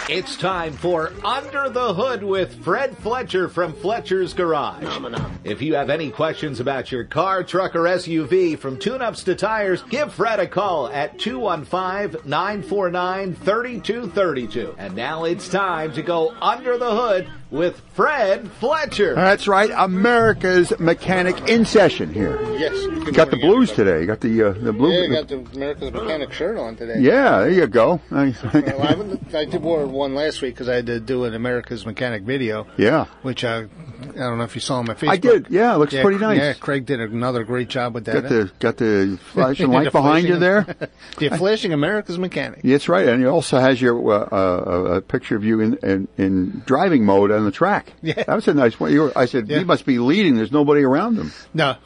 It's time for Under the Hood with Fred Fletcher from Fletcher's Garage. If you have any questions about your car, truck, or SUV, from tune-ups to tires, give Fred a call at 215-949-3232. And now it's time to go under the hood with Fred Fletcher. That's right, America's Mechanic in session here. Yes. You got the blues today. You got the blue. Yeah, I got the America's Mechanic shirt on today. Yeah, there you go. I did wore one last week because I had to do an America's Mechanic video. Yeah. Which I don't know if you saw on my Facebook. I did. Yeah, it looks pretty nice. Yeah, Craig did another great job with that. Got the flashing light behind you there. The flashing America's Mechanic. That's right, and it also has your a picture of you in driving mode on the track. Yeah, that was a nice one. I said he must be leading. There's nobody around him. No.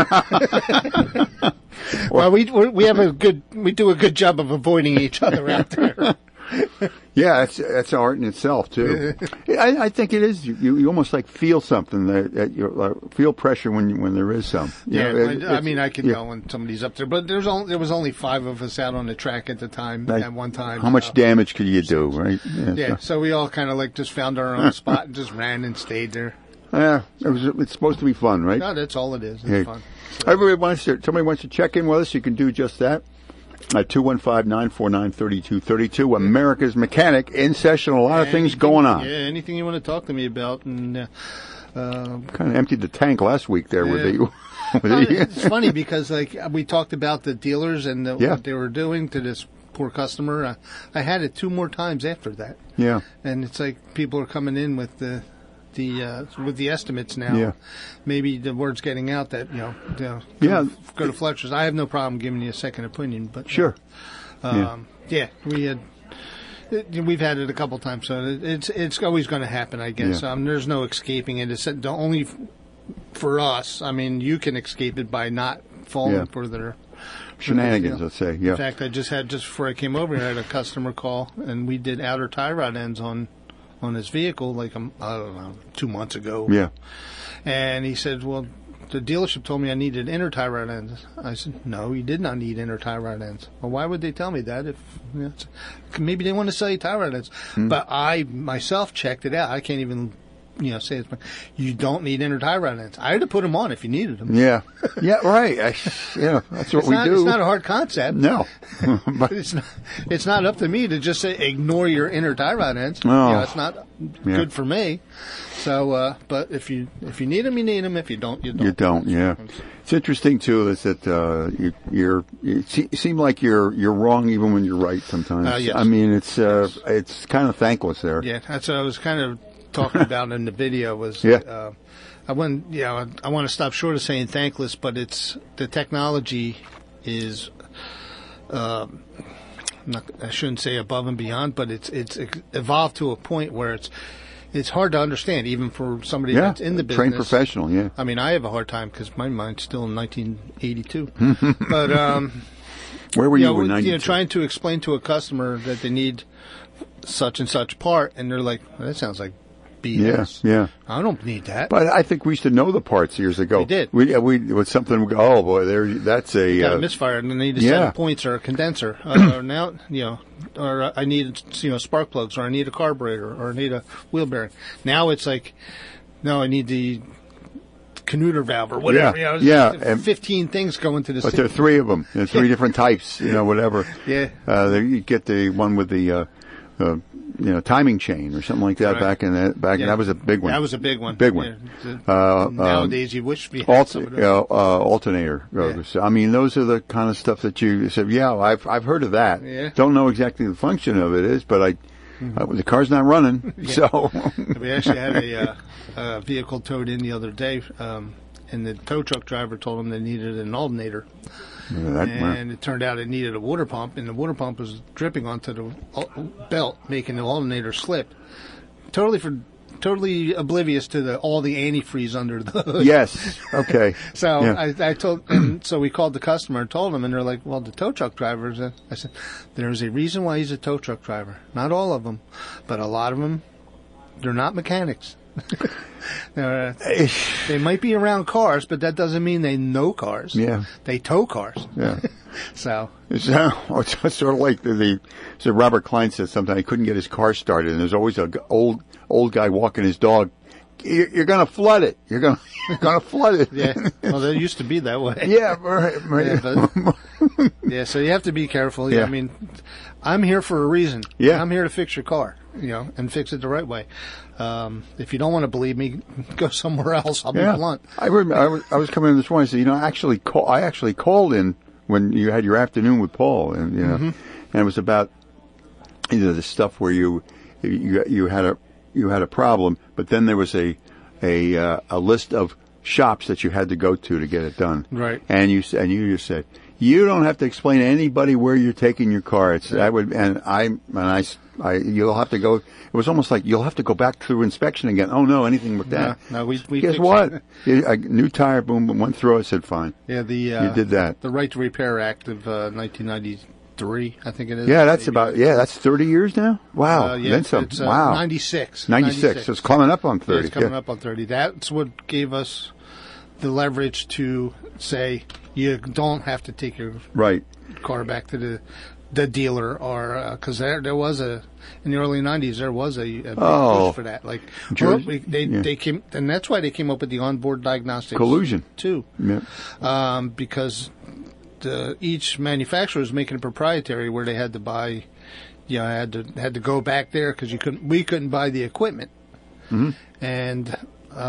Well, we do a good job of avoiding each other out there. Yeah, that's art in itself too. I think it is. You almost like feel something that you feel pressure when there is some. I mean, I can go when somebody's up there, but there was only 5 of us out on the track at the time at one time. How much damage could you do, right? Yeah, so we all kind of like just found our own spot and just ran and stayed there. Yeah, it's supposed to be fun, right? No, that's all it is. It's fun. So. Somebody wants to check in with us, you can do just that. At 215-949-3232, America's Mechanic in session. A lot of things going on. Yeah, anything you want to talk to me about. And kind of emptied the tank last week there with you. It's funny because we talked about the dealers and what they were doing to this poor customer. I had it 2 more times after that. Yeah, and it's like people are coming in with the estimates now. Yeah. Maybe the word's getting out that go to Fletcher's. I have no problem giving you a second opinion, but sure. We've had it a couple times, so it's always going to happen, I guess. Yeah. There's no escaping it. It's only for us. I mean, you can escape it by not falling for their shenanigans, let's say. Yeah. In fact, just before I came over here, I had a customer call, and we did outer tie rod ends on his vehicle, I don't know, 2 months ago. Yeah. And he said, well, the dealership told me I needed inner tie rod ends. I said, no, you did not need inner tie rod ends. Well, why would they tell me that? If maybe they want to sell you tie rod ends. But I myself checked it out. I can't even say it's. You don't need inner tie rod ends. I had to put them on if you needed them. Yeah. Yeah. Right. That's what we do. It's not a hard concept. No. But it's not up to me to just say ignore your inner tie rod ends. Oh. It's not good for me. So, but if you need them, you need them. If you don't, you don't. You don't. Yeah. It's interesting too is that you seem like you're wrong even when you're right sometimes. Yes. I mean, it's kind of thankless there. Yeah. That's what I was kind of talking about in the video was. Yeah. I want to stop short of saying thankless, but it's the technology is. I shouldn't say above and beyond, but it's evolved to a point where it's hard to understand, even for somebody that's in the business. Trained professional, yeah. I mean, I have a hard time because my mind's still in 1982. But where were you in 92? Trying to explain to a customer that they need such and such part, and they're like, well, "That sounds like BS. Yeah. I don't need that." But I think we used to know the parts years ago. We did. We with something. We go, oh boy, that's a got a misfire, and they need a set of points or a condenser. Or now, or I need spark plugs, or I need a carburetor, or I need a wheel bearing. Now it's like, no, I need the Canuter valve or whatever. And 15 things go into this. But there are 3 of them. There's 3 different types. Whatever. Yeah. You get the one with the. Timing chain or something like that. Right. That was a big one. That was a big one. Big one. Yeah. Nowadays, you wish we had some of those. Alternator. Yeah. I mean, those are the kind of stuff that you said. Yeah, I've heard of that. Yeah. Don't know exactly the function of it is, but the car's not running. Yeah. So we actually had a vehicle towed in the other day, and the tow truck driver told him they needed an alternator. And it turned out it needed a water pump, and the water pump was dripping onto the belt, making the alternator slip. Totally oblivious to all the antifreeze under the hood. Yes. Okay. So I told, and so we called the customer and told them, and they're like, "Well, the tow truck drivers." I said, "There's a reason why he's a tow truck driver. Not all of them, but a lot of them. They're not mechanics." They might be around cars, but that doesn't mean they know cars. Yeah. They tow cars. Yeah. So it's sort of like so Robert Klein said sometimes he couldn't get his car started, and there's always a old guy walking his dog. You're going to flood it. You're going to flood it. Yeah. Well, that used to be that way. Yeah. Right. Yeah, yeah. So you have to be careful. Yeah. I mean, I'm here for a reason. Yeah. I'm here to fix your car, and fix it the right way. If you don't want to believe me, go somewhere else. I'll be blunt. I remember I was coming in this morning and said, I actually called in when you had your afternoon with Paul, and and it was about the stuff where you had a problem, but then there was a list of shops that you had to go to get it done. Right. And you just said, you don't have to explain to anybody where you're taking your car. You'll have to go. It was almost like you'll have to go back through inspection again. Oh no, anything with that. No, we guess what? A new tire, boom, went through. I said, fine. Yeah, you did that. The Right to Repair Act of 1993, I think it is. Yeah, that's that's 30 years now. Wow. Yeah, then some. It's, wow. 96. 96. So it's coming up on 30. Yeah, it's coming up on 30. That's what gave us the leverage to say you don't have to take your car back to the dealer, or because there was in the early 90s there was a big push for that. Like they came, and that's why they came up with the onboard diagnostics collusion too. Yeah. Because each manufacturer was making it proprietary, where they had to buy, had to go back there because we couldn't buy the equipment, and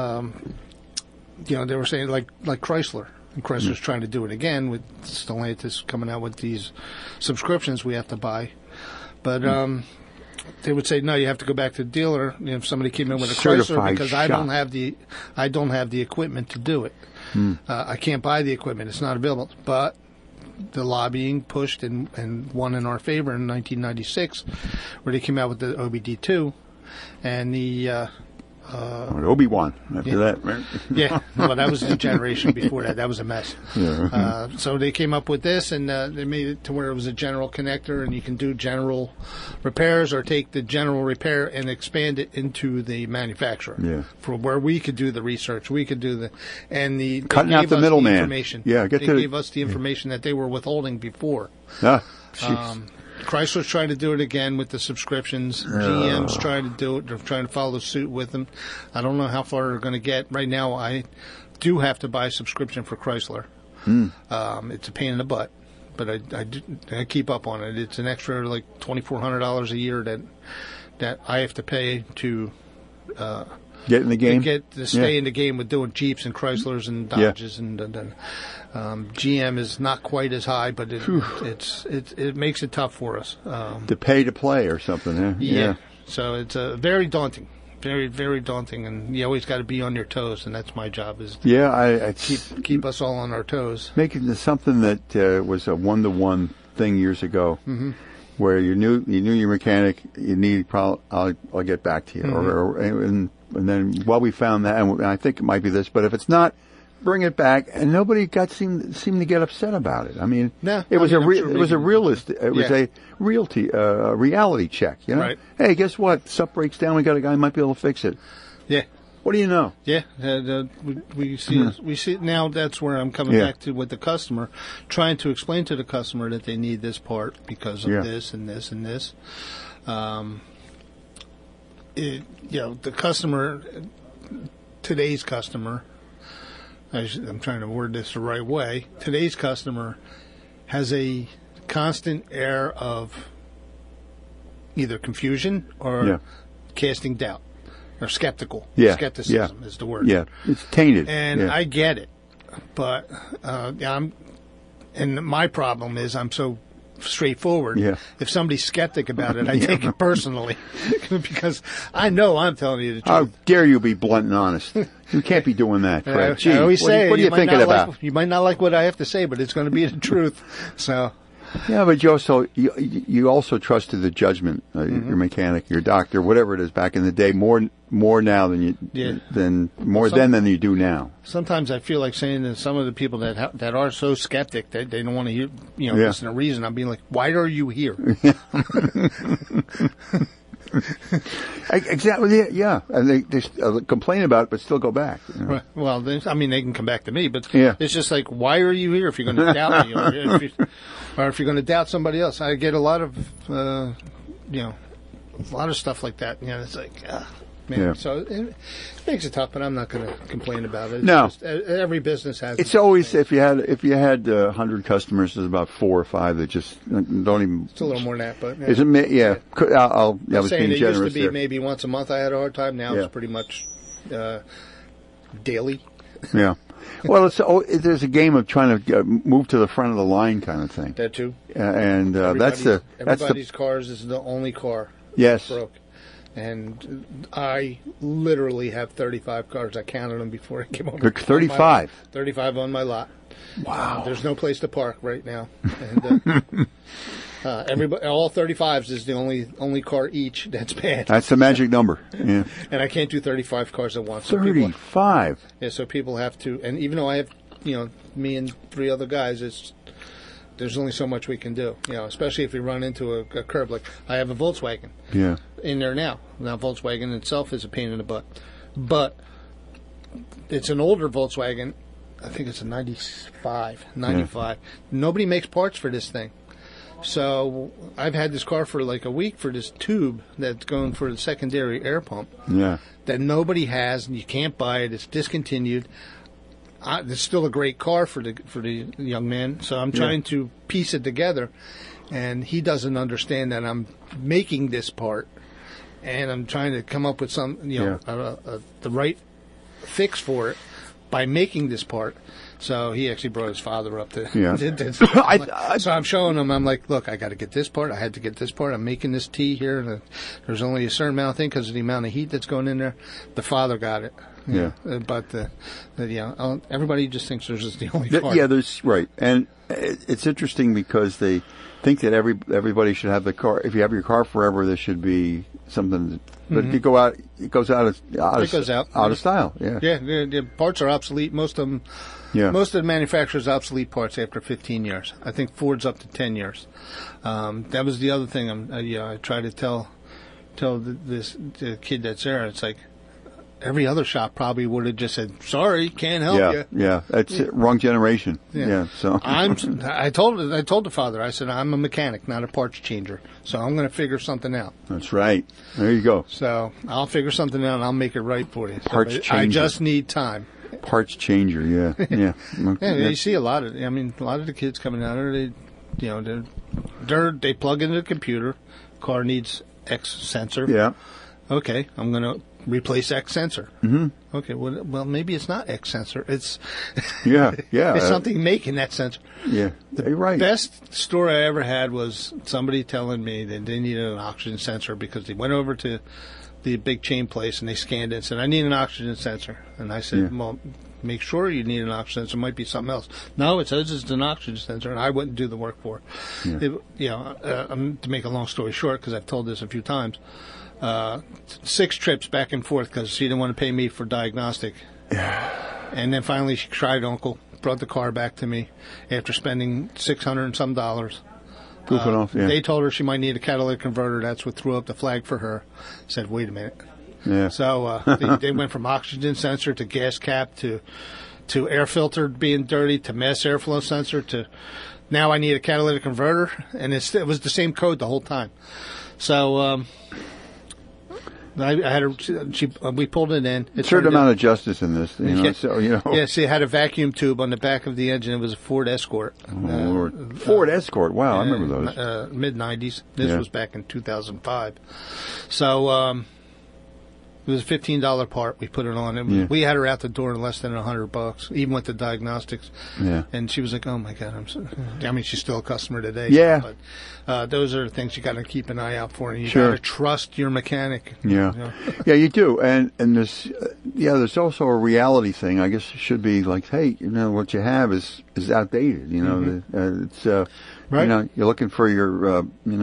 they were saying like Chrysler. And Chrysler's trying to do it again with Stellantis coming out with these subscriptions we have to buy. But they would say, no, you have to go back to the dealer. If somebody came in with a Chrysler, because I don't have the equipment to do it. I can't buy the equipment. It's not available. But the lobbying pushed and won in our favor in 1996, where they came out with the OBD2 and the Obi-Wan after that, right? Yeah, well, that was a generation before that. That was a mess. Yeah. So they came up with this, and they made it to where it was a general connector, and you can do general repairs or take the general repair and expand it into the manufacturer. Yeah. For where we could do the research, we could do cutting out the middleman. Yeah, they gave us the information that they were withholding before. Chrysler's trying to do it again with the subscriptions. GM's trying to do it. They're trying to follow suit with them. I don't know how far they're going to get. Right now, I do have to buy a subscription for Chrysler. It's a pain in the butt, but I keep up on it. It's an extra like $2,400 a year that I have to pay to get in the game. To stay in the game with doing Jeeps and Chryslers and Dodges and GM is not quite as high, but it makes it tough for us. To pay to play or something, yeah. So it's very daunting, very, very daunting, and you always got to be on your toes, and that's my job is I keep us all on our toes. Making something that was a one-to-one thing years ago, where you knew your mechanic, you need I'll get back to you, and then we found that, and I think it might be this, but if it's not, bring it back, and nobody seemed to get upset about it. I mean, it was a reality check. Right. Hey, guess what? Stuff breaks down. We got a guy who might be able to fix it. Yeah. What do you know? Yeah, we see now. That's where I'm coming back to with the customer, trying to explain to the customer that they need this part because of this and this and this. The customer, today's customer. I'm trying to word this the right way. Today's customer has a constant air of either confusion or casting doubt or skeptical. Skepticism is the word. Yeah, it's tainted. And I get it, but and my problem is I'm so straightforward. Yeah. If somebody's skeptic about it, I take it personally because I know I'm telling you the truth. How dare you be blunt and honest? You can't be doing that, Fred. I always say, what are you thinking about? You might not like what I have to say, but it's going to be the truth. So. Yeah, but you also trusted the judgment, your mechanic, your doctor, whatever it is. Back in the day, more now than you do now. Sometimes I feel like saying to some of the people that are so skeptic that they don't want to hear, listen to reason. I'm being like, why are you here? Exactly. Yeah, and they complain about it, but still go back. Right. Well, they can come back to me, but it's just like, why are you here if you're going to doubt me? Or if you're going to doubt somebody else, I get a lot of, a lot of stuff like that. It's like, man. Yeah. So it makes it tough, but I'm not going to complain about it. It's No. just, every business has. It's always if you had 100 customers, there's about 4 or 5 that just don't even. It's a little more than that, but Is it? Yeah. I was saying being it generous used to be there. maybe once a month I had a hard time. Now Yeah. it's pretty much daily. Yeah. Well, there's a game of trying to move to the front of the line kind of thing. That too. And that's the everybody's cars is the only car yes. broke. And I literally have 35 cars. I counted them before I came over. 35. 35 on my lot. Wow. There's no place to park right now. And everybody, all 35s is the only car each that's bad. That's the magic number. Yeah. And I can't do 35 cars at once. So 35. so people have to. And even though I have, me and 3 other guys, there's only so much we can do. Especially if we run into a curb. Like I have a Volkswagen. Yeah. In there now. Now, Volkswagen itself is a pain in the butt. But it's an older Volkswagen. I think it's a 95. Yeah. Nobody makes parts for this thing. So I've had this car for like a week for this tube that's going for the secondary air pump. Yeah. That nobody has, and you can't buy it. It's discontinued. It's still a great car for the young man. So I'm trying to piece it together. And he doesn't understand that I'm making this part. And I'm trying to come up with some, the right fix for it by making this part. So he actually brought his father up to. Yeah. So I'm showing him. I'm like, look, I got to get this part. I had to get this part. I'm making this tea here. And there's only a certain amount of thing because of the amount of heat that's going in there. The father got it. Yeah. But everybody just thinks there's just the only car. Yeah, there's right, and it's interesting because they think that everybody should have the car. If you have your car forever, there should be something. But if you go out, it goes out of style. Yeah. Yeah. The parts are obsolete. Most of them. Yeah. Most of the manufacturers obsolete parts after 15 years. I think Ford's up to 10 years. That was the other thing. I try to tell the kid that's there. It's like every other shop probably would have just said, "Sorry, can't help you." Yeah, that's wrong generation. Yeah. So I told the father. I said, "I'm a mechanic, not a parts changer. So I'm going to figure something out." That's right. There you go. So I'll figure something out and I'll make it right for you. Parts changer. I just need time. Parts changer, yeah. You see a lot of the kids coming out there, they plug into the computer, car needs X sensor. Yeah. Okay, I'm going to replace X sensor. Mm-hmm. Okay, well maybe it's not X sensor. It's it's something making that sensor. Yeah, you're right. Best story I ever had was somebody telling me that they needed an oxygen sensor because they went over to the big chain place and they scanned it and said, "I need an oxygen sensor." And I said, "Well, make sure you need an oxygen sensor. It might be something else." "No, it says it's an oxygen sensor," and I wouldn't do the work for it. To make a long story short, because I've told this a few times, 6 trips back and forth because she didn't want to pay me for diagnostic. And then finally she cried uncle, brought the car back to me after spending $600 and some dollars. They told her she might need a catalytic converter. That's what threw up the flag for her. Said, "Wait a minute." Yeah. So they went from oxygen sensor to gas cap to air filter being dirty to mass airflow sensor to now I need a catalytic converter, and it was the same code the whole time. So I had we pulled it in. A certain amount of justice in this, So Yeah, see, it had a vacuum tube on the back of the engine. It was a Ford Escort. Lord. Ford Escort. Wow, I remember those. Mid-'90s. This was back in 2005. So it was a $15 part. We put it on. We had her out the door in less than $100, even with the diagnostics. Yeah. And she was like, "Oh my God, she's still a customer today." Yeah. But those are the things you got to keep an eye out for, and you Sure. got to trust your mechanic. Yeah. Yeah, you do. And there's there's also a reality thing. I guess it should be like, hey, what you have is outdated. It's right. You're looking for your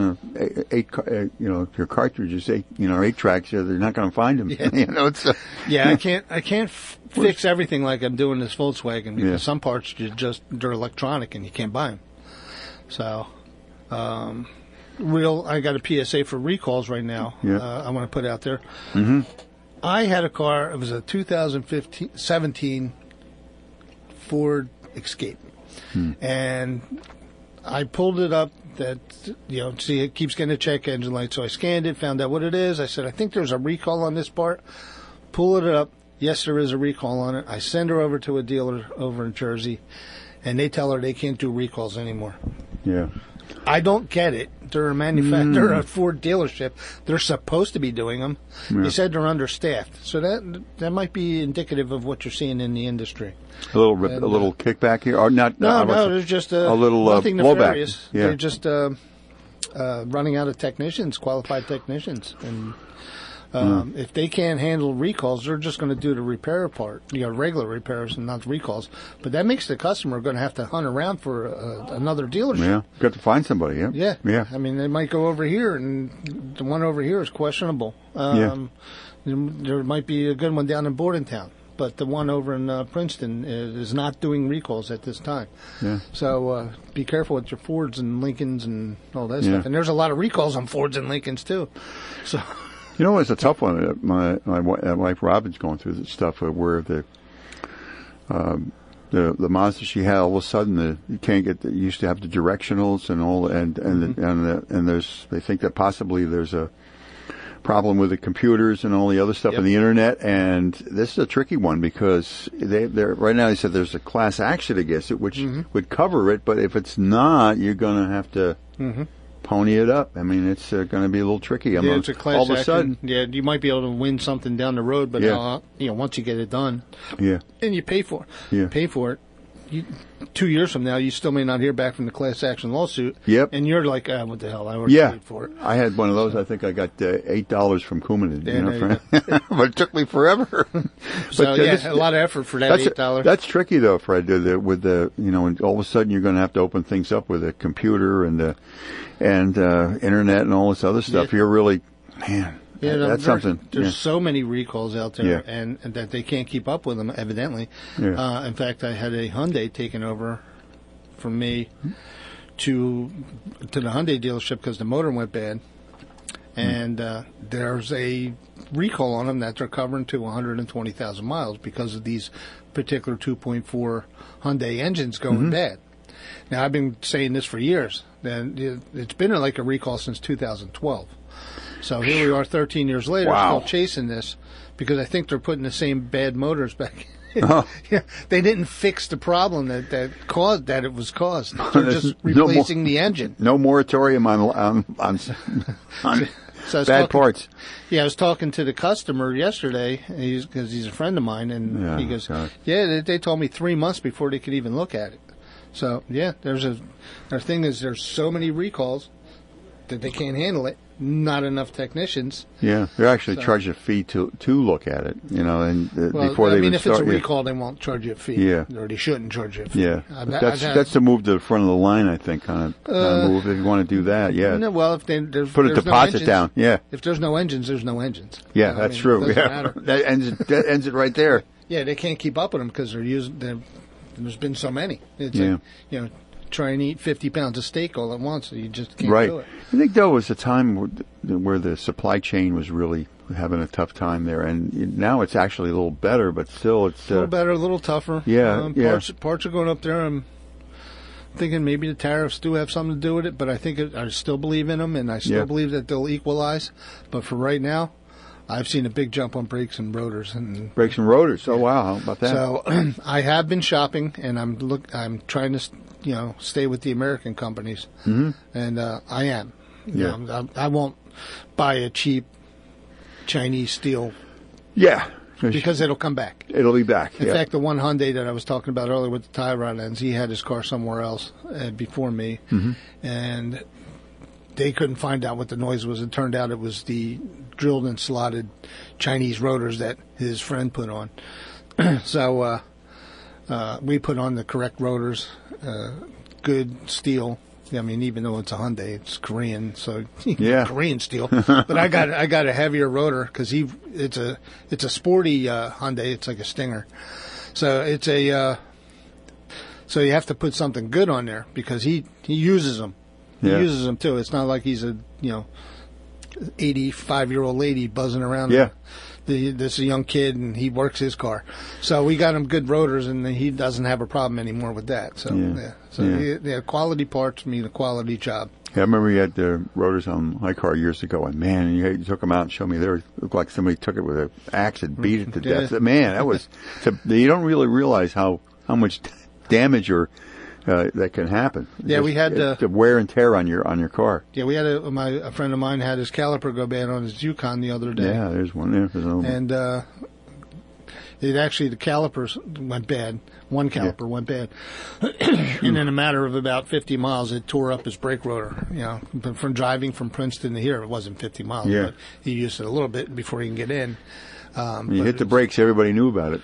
your cartridges, 8 tracks. They're not going to find them. Yeah. I can't fix everything like I'm doing this Volkswagen because some parts they're electronic and you can't buy them. So, I got a PSA for recalls right now. Yeah. I want to put out there. Mm-hmm. I had a car. It was a 2017 Ford Escape, and I pulled it up. That see, it keeps getting a check engine light. So I scanned it, found out what it is. I said, I think there's a recall on this part. Pull it up. Yes, there is a recall on it. I send her over to a dealer over in Jersey, and they tell her they can't do recalls anymore. Yeah. I don't get it. They're a manufacturer, a Ford dealership. They're supposed to be doing them. Yeah. They said they're understaffed. So that might be indicative of what you're seeing in the industry. A little kickback here, or not? No, there's just a little nothing nefarious. blowback. Yeah. They're just running out of technicians, qualified technicians, and if they can't handle recalls, they're just going to do the repair part, regular repairs and not recalls. But that makes the customer going to have to hunt around for another dealership. Yeah, got to find somebody. Yeah. Yeah. I mean, they might go over here, and the one over here is questionable. There might be a good one down in Bordentown, but the one over in Princeton is not doing recalls at this time. Yeah. So be careful with your Fords and Lincolns and all that stuff. And there's a lot of recalls on Fords and Lincolns too. So. It's a tough one. My wife Robin's going through this stuff where the Mazda she had, all of a sudden you can't get. You used to have the directionals and all, and there's, they think that possibly there's a problem with the computers and all the other stuff in the internet, and this is a tricky one because they're right now. They said there's a class action against it, which would cover it, but if it's not, you're going to have to. Pony it up. I mean, it's going to be a little tricky. It's a class action. Sudden, you might be able to win something down the road, but once you get it done, and you pay for it. 2 years from now, you still may not hear back from the class action lawsuit. Yep. And you're like, what the hell? I already paid for it. I had one of those. I think I got $8 from Kumanen. But it took me forever. So a lot of effort for that $8. That's tricky though, Fred. With and all of a sudden you're going to have to open things up with a computer and internet and all this other stuff. You're really, man. That's something. There's so many recalls out there, and that they can't keep up with them, evidently. In fact, I had a Hyundai taken over from me to the Hyundai dealership because the motor went bad. And there's a recall on them that they're covering to 120,000 miles because of these particular 2.4 Hyundai engines going bad. Now, I've been saying this for years. It's been like a recall since 2012. So here we are 13 years later, still chasing this because I think they're putting the same bad motors back in. They didn't fix the problem that it was caused. They're just replacing the engine. No moratorium on bad parts. Yeah, I was talking to the customer yesterday because he's a friend of mine, and he goes, they told me 3 months before they could even look at it. So, their thing is there's so many recalls that they can't handle it. Not enough technicians. Yeah, they're actually charging a fee to look at it, before they even start. If it's a recall, they won't charge you a fee. Yeah. Or they shouldn't charge you a fee. Yeah. That's the move to the front of the line, I think, kind of move, if you want to do that, No, well, if there's put a deposit down, If there's no engines, there's no engines. Yeah, that's true. That ends it right there. Yeah, they can't keep up with them because there's been so many. It's like, try and eat 50 pounds of steak all at once. So you just can't do it. I think, though, it was a time where the supply chain was really having a tough time there. And now it's actually a little better, but still it's... a little better, a little tougher. Parts are going up there. I'm thinking maybe the tariffs do have something to do with it, but I still believe in them, and I still believe that they'll equalize. But for right now, I've seen a big jump on brakes and rotors. Brakes and rotors. Oh, wow. How about that? So I have been shopping, and I'm trying to... stay with the American companies, and I am. I won't buy a cheap Chinese steel. Yeah, because it'll come back. It'll be back. In fact, the one Hyundai that I was talking about earlier with the tie rod ends, he had his car somewhere else before me, and they couldn't find out what the noise was. It turned out it was the drilled and slotted Chinese rotors that his friend put on. So. We put on the correct rotors, good steel. I mean, even though it's a Hyundai, it's Korean, so Korean steel. But I got a heavier rotor because it's a sporty Hyundai. It's like a Stinger, so it's so you have to put something good on there because he uses them. He uses them too. It's not like he's a 85-year-old lady buzzing around. Yeah. This is a young kid, and he works his car. So we got him good rotors, and he doesn't have a problem anymore with that. So, quality parts mean a quality job. Yeah, I remember you had the rotors on my car years ago, and man, you took them out and showed me they looked like somebody took it with an axe and beat it to death. Man, that was, you don't really realize how much damage or that can happen. Yeah, we had the wear and tear on your car. Yeah, we had a friend of mine had his caliper go bad on his Yukon the other day. Yeah, there's one there. There's and the calipers went bad. One caliper went bad, and in a matter of about 50 miles, it tore up his brake rotor. You know, from driving from Princeton to here, it wasn't 50 miles. Yeah. But he used it a little bit before he can get in. When you hit the brakes, everybody knew about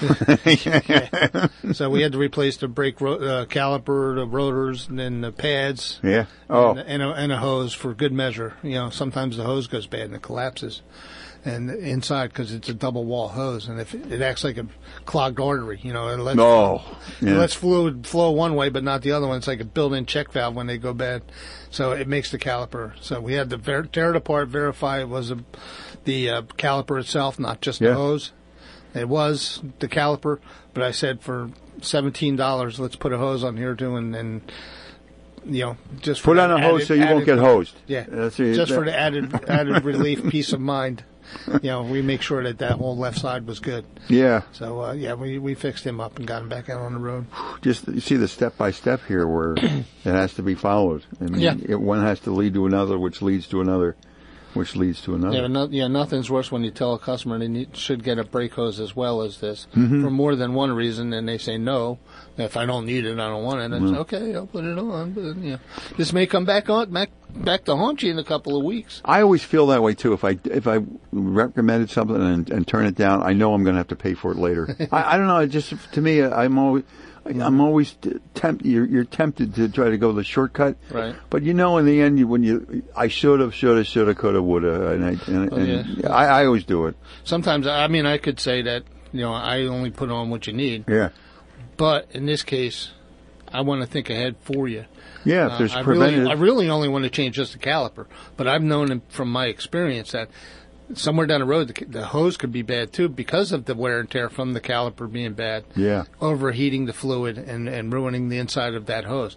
it. Yeah. So we had to replace the brake caliper, the rotors, and then the pads. Yeah. Oh. And a hose for good measure. You know, sometimes the hose goes bad and it collapses. And inside, because it's a double wall hose, and if it acts like a clogged artery, you know, it lets fluid flow one way, but not the other one. It's like a built-in check valve when they go bad, so it makes the caliper. So we had to tear it apart, verify it was the caliper itself, not just the hose. It was the caliper, but I said for $17, let's put a hose on here too, and you know, just put on a hose so you won't get hosed. Yeah, just for the added relief, peace of mind. You know, we make sure that whole left side was good. Yeah. So, we fixed him up and got him back out on the road. Just, you see the step-by-step here where it has to be followed. And one has to lead to another, which leads to another, which leads to another. Nothing's worse when you tell a customer they should get a brake hose as well as this for more than one reason, and they say no. If I don't need it, I don't want it. And it's okay, I'll put it on. But this may come back to haunt you in a couple of weeks. I always feel that way too. If I recommended something and turn it down, I know I'm going to have to pay for it later. I don't know. It just, to me, I'm always tempted. You're tempted to try to go the shortcut, right? But in the end, I shoulda, coulda, woulda, and I always do it. Sometimes, I could say that I only put on what you need. Yeah. But in this case, I want to think ahead for you. Yeah, if there's preventative. I really only want to change just the caliper, but I've known from my experience that somewhere down the road, the hose could be bad too because of the wear and tear from the caliper being bad. Yeah. Overheating the fluid and ruining the inside of that hose.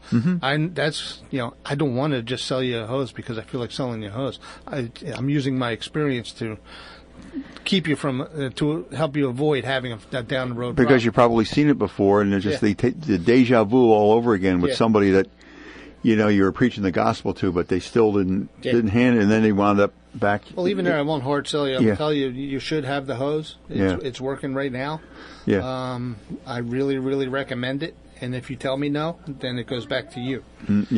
I don't want to just sell you a hose because I feel like selling you a hose. I'm using my experience to keep you from to help you avoid having a down the road because problem. You've probably seen it before, and there's just the deja vu all over again with somebody that you were preaching the gospel to, but they still didn't hand it, and then they wound up back. Well, even there, I won't hard sell you. I'll tell you, you should have the hose. It's working right now. Yeah. I really, really recommend it. And if you tell me no, then it goes back to you.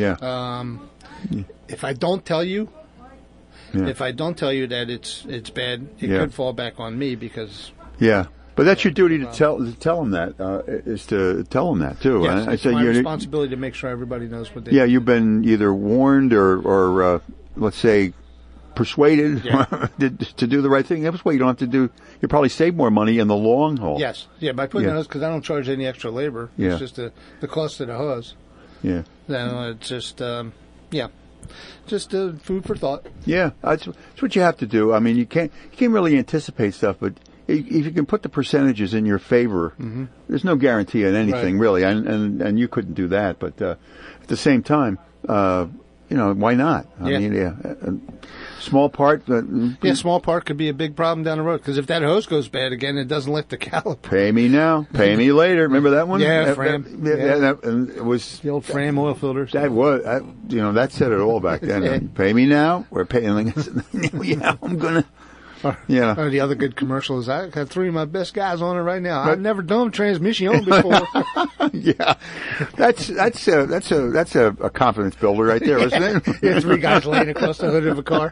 If I don't tell you. Yeah. If I don't tell you that it's bad, it could fall back on me because. Yeah, but that's your duty to tell them that is to tell them that too. Yes, it's my responsibility to make sure everybody knows what they. Yeah, you've been either warned or let's say persuaded to do the right thing. That's what you don't have to do. You probably save more money in the long haul. Yes, by putting the hose because I don't charge any extra labor. Yeah. It's just the cost of the hose. Yeah. No, it's just Just food for thought. Yeah, that's what you have to do. I mean, you can't really anticipate stuff, but if you can put the percentages in your favor, there's no guarantee on anything really, and you couldn't do that. But at the same time, why not? I mean, small part. Small part could be a big problem down the road because if that hose goes bad again, it doesn't lift the caliper. Pay me now, pay me later. Remember that one? Yeah, Fram. And it was the old Fram oil filters. That was, that said it all back then. Pay me now. We're paying. Yeah, I'm gonna. Yeah. The other good commercial is I got 3 of my best guys on it right now. I've never done transmission before. Yeah, that's a confidence builder right there, isn't it? Yeah, 3 guys laying across the hood of a car.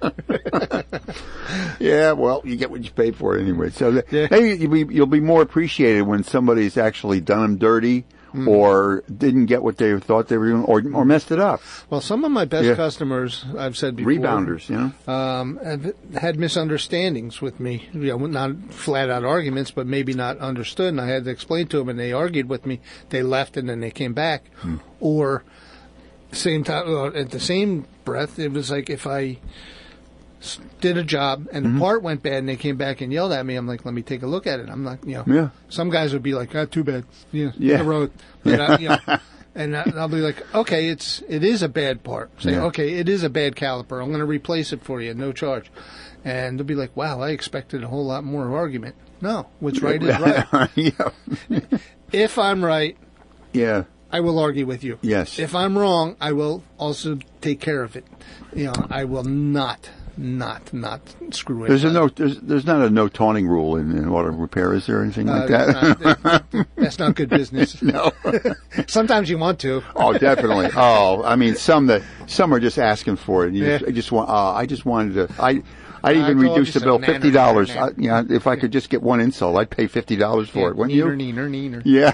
Yeah, well, you get what you pay for anyway. So maybe you'll be more appreciated when somebody's actually done them dirty. Or didn't get what they thought they were doing, or messed it up. Well, some of my best customers, I've said before, rebounders, have had misunderstandings with me. Not flat out arguments, but maybe not understood. And I had to explain to them, and they argued with me. They left, and then they came back. Or same time, at the same breath, it was like if I did a job, and the part went bad, and they came back and yelled at me. I'm like, let me take a look at it. I'm not, Yeah. Some guys would be like, too bad, Yeah. the road. But, and I'll be like, okay, it is a bad part. Say, Yeah. okay, it is a bad caliper. I'm going to replace it for you, no charge. And they'll be like, wow, I expected a whole lot more argument. No, what's right is right. Yeah. If I'm right, Yeah. I will argue with you. Yes. If I'm wrong, I will also take care of it. I will not screw it. There's not a no taunting rule in auto repair, is there anything like that? That's not good business. No. Sometimes you want to. Oh, definitely. Oh, I mean, some are just asking for it. I just wanted to. I'd even reduce the bill $50. If I could just get one insult, I'd pay $50 for it. Wouldn't you? Neener. Yeah.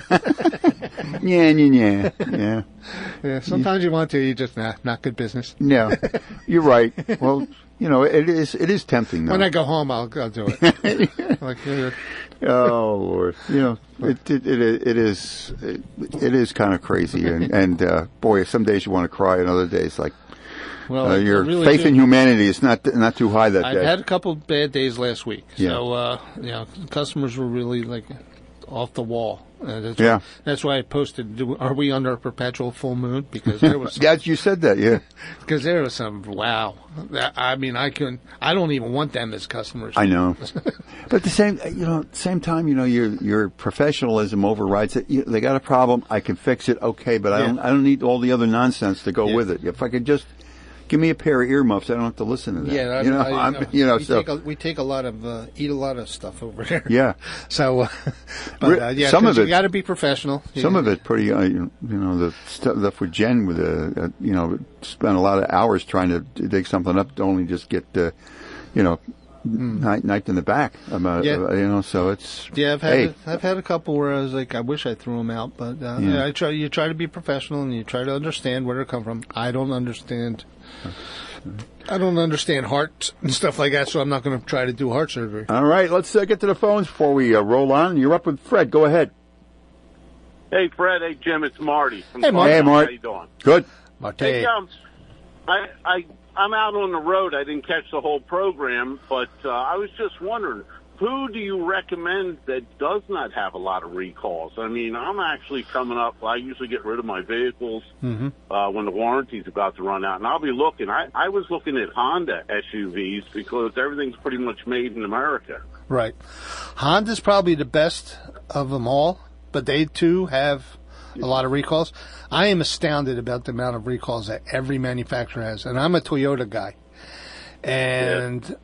Yeah. Yeah. Sometimes you want to. You just not good business. No, you're right. Well, it is tempting though. When I go home, I'll do it. Oh Lord, it is kind of crazy, and boy, some days you want to cry, and other days like. Well, your really faith in humanity is not too high that day. I've had a couple bad days last week, Yeah. so customers were really like off the wall. That's why I posted. Are we under a perpetual full moon? Because there was. Yeah, you said that. Yeah. Because there was some. Wow. I mean, I don't even want them as customers. I know. But at the same time, your professionalism overrides it. They got a problem. I can fix it. Okay, but I don't need all the other nonsense to go with it. If I could just. Give me a pair of earmuffs. I don't have to listen to that. Yeah, we take a lot of eat a lot of stuff over there. Yeah. So, some of it you got to be professional. Some of it pretty. The stuff with Jen with spent a lot of hours trying to dig something up to only just get knifed in the back about so it's I've had a couple where I was like, I wish I threw them out, but you try to be professional and you try to understand where they come from. I don't understand heart and stuff like that, so I'm not going to try to do heart surgery. All right, let's get to the phones before we roll on. You're up with Fred. Go ahead. Hey Fred, hey Jim, it's Marty. Hey Marty. Hey Marty. How you doing? Good. Marty. Hey, I'm out on the road. I didn't catch the whole program, but I was just wondering, who do you recommend that does not have a lot of recalls? I mean, I'm actually coming up. I usually get rid of my vehicles when the warranty's about to run out, and I'll be looking. I was looking at Honda SUVs because everything's pretty much made in America. Right. Honda's probably the best of them all, but they too have a lot of recalls. I am astounded about the amount of recalls that every manufacturer has, and I'm a Toyota guy. And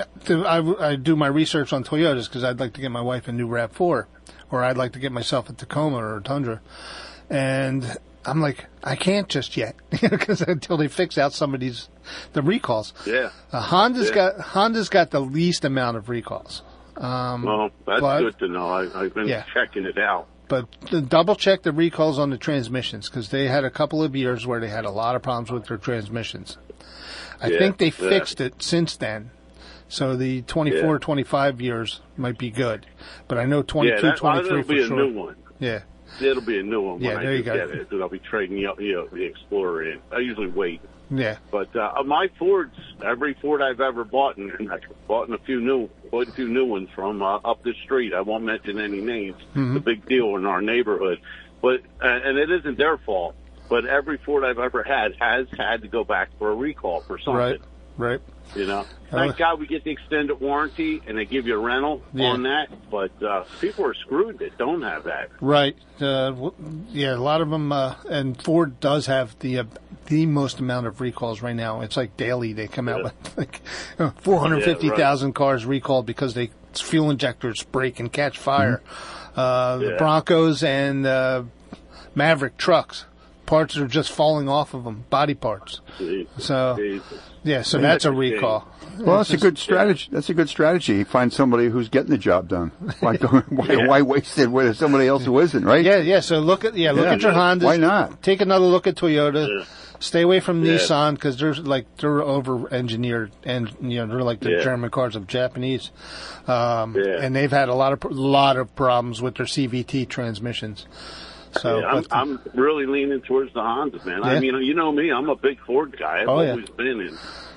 I do my research on Toyotas because I'd like to get my wife a new RAV4, or I'd like to get myself a Tacoma or a Tundra. And I'm like, I can't just yet, because until they fix out the recalls. Yeah. Honda's got the least amount of recalls. Well, that's good to know. I've been checking it out. But double check the recalls on the transmissions, because they had a couple of years where they had a lot of problems with their transmissions. I think they fixed it since then. So the 24, 25 years might be good. But I know 22, 23 for sure. It'll be a new one. Yeah. It'll be a new one when I get it, because I'll be trading the Explorer in. I usually wait. Yeah. But my Fords, every Ford I've ever bought, and I've bought a few new ones from up the street. I won't mention any names. It's a big deal in our neighborhood. But and it isn't their fault. But every Ford I've ever had has had to go back for a recall for something. Right. Thank God we get the extended warranty and they give you a rental on that. But people are screwed that don't have that. Right. A lot of them. And Ford does have the most amount of recalls right now. It's like daily they come out with like 450,000 cars recalled because fuel injectors break and catch fire. The Broncos and Maverick trucks. Parts are just falling off of them, body parts. So that's a recall. Well, that's a good strategy. That's a good strategy. Find somebody who's getting the job done. Why waste it with somebody else who isn't, right? Yeah. So look at your Hondas. Why not? Take another look at Toyota. Yeah. Stay away from Nissan because they're over-engineered, and they're like the German cars of Japanese, and they've had a lot of problems with their CVT transmissions. So I'm really leaning towards the Hondas, man. Yeah. I mean, you know me, I'm a big Ford guy. I've always been in.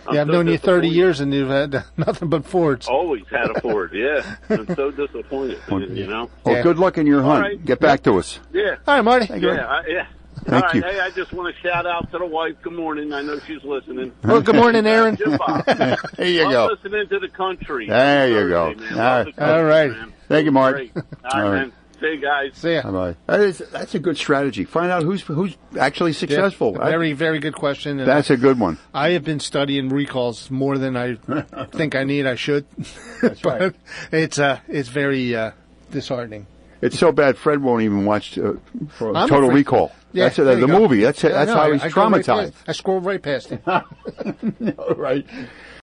Yeah, I've known you 30 years, and you've had nothing but Fords. Always had a Ford, yeah. I'm so disappointed, you know. Well, Yeah. good luck in your hunt. right. Get back to us. Yeah. All right, Marty. Yeah. Thank All right. you. Hey, I just want to shout out to the wife. Good morning. I know she's listening. Well, good morning, Aaron. Jim Bob. There you I'm go. listening to the country. There you go. Thursday, man. All Love right. the country, All right. man. Thank you, Mark. Great. All All right, right. man. See you guys. See ya. Bye-bye. That's a good strategy. Find out who's actually successful. Very, very good question. And That's a good one. I have been studying recalls more than I think I need. I should. That's But right. it's very disheartening. It's so bad Fred won't even watch Total afraid- Recall. Yeah, That's there the you go. movie. That's Yeah, no, how he's I go right traumatized. past- I scrolled right past it. Right.